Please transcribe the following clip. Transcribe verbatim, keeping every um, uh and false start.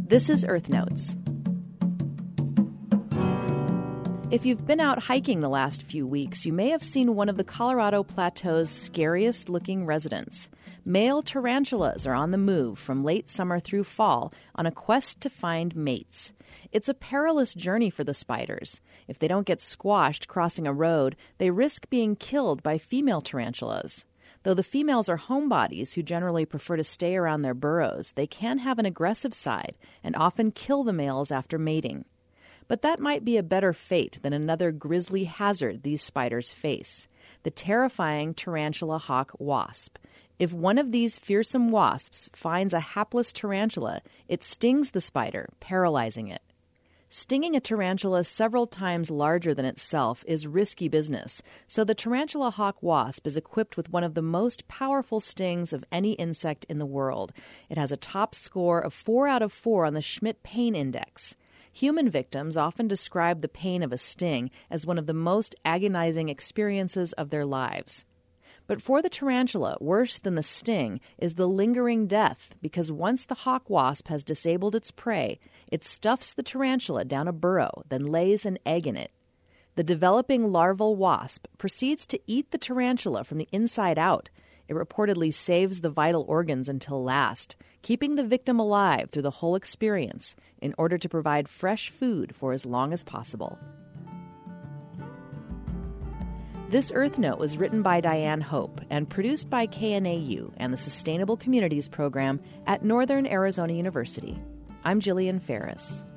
This is Earth Notes. If you've been out hiking the last few weeks, you may have seen one of the Colorado Plateau's scariest-looking residents. Male tarantulas are on the move from late summer through fall on a quest to find mates. It's a perilous journey for the spiders. If they don't get squashed crossing a road, they risk being killed by female tarantulas. Though the females are homebodies who generally prefer to stay around their burrows, they can have an aggressive side and often kill the males after mating. But that might be a better fate than another grisly hazard these spiders face, the terrifying tarantula hawk wasp. If one of these fearsome wasps finds a hapless tarantula, it stings the spider, paralyzing it. Stinging a tarantula several times larger than itself is risky business, so the tarantula hawk wasp is equipped with one of the most powerful stings of any insect in the world. It has a top score of four out of four on the Schmidt Pain Index. Human victims often describe the pain of a sting as one of the most agonizing experiences of their lives. But for the tarantula, worse than the sting is the lingering death, because once the hawk wasp has disabled its prey, it stuffs the tarantula down a burrow, then lays an egg in it. The developing larval wasp proceeds to eat the tarantula from the inside out. It reportedly saves the vital organs until last, keeping the victim alive through the whole experience in order to provide fresh food for as long as possible. This Earth Note was written by Diane Hope and produced by K N A U and the Sustainable Communities Program at Northern Arizona University. I'm Jillian Ferris.